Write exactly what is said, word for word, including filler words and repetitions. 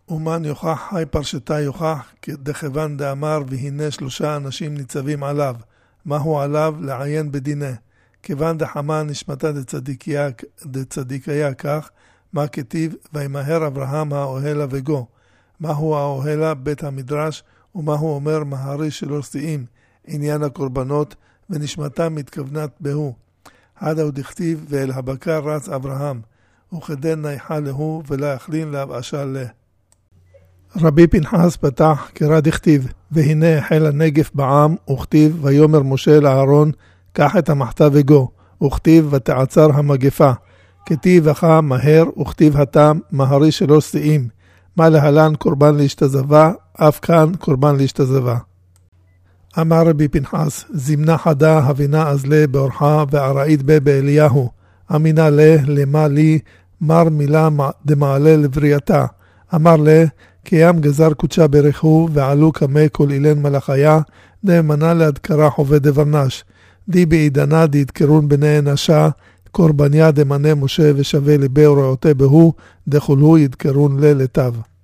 אומן יוכח, היי פרשתה יוכח, דכיוון דאמר והנה שלושה אנשים ניצבים עליו. מהו עליו? לעיין בדיני. כיוון דחמה נשמתה דצדיקיה, דצדיקיה כך, מה כתיב? וימהר אברהם האוהלה וגו. מהו האוהלה? בית המדרש, ומהו אומר מהרי שלא שיאים, עניין הקורבנות, ונשמתה מתכוונת בהו. עד הוא דכתיב, ואל הבקר רץ אברהם, וכדן נייחה להו, ולא יכלין להבאשה לה. רבי פנחס פתח קרא דכתיב, והנה החל הנגף בעם, וכתיב, ויאמר משה לאהרון, קח את המחתה וגו, וכתיב, ותעצר המגפה. כתיב אחא מהר, וכתיב התם, מהרי שלא שיאים. מה להלן קורבן להשתזבה, אף כאן קורבן להשתזבה. אמר רבי פנחס, זמנה חדה הבינה אזלה באורחה ועראית בה באליהו. אמינה לה, למה לי, מר מילה דמעלה לבריאתה. אמר לה, קיים גזר קודשה ברכו, ועלו כמה כל אילן מלאכיה, דמנה להדקרה חווה דברנש. די בעידנה דהתקרון בני נשה, קורבניה דמנה משה ושווה לבי וראותי בהו, דכולו ידקרון לה לטב.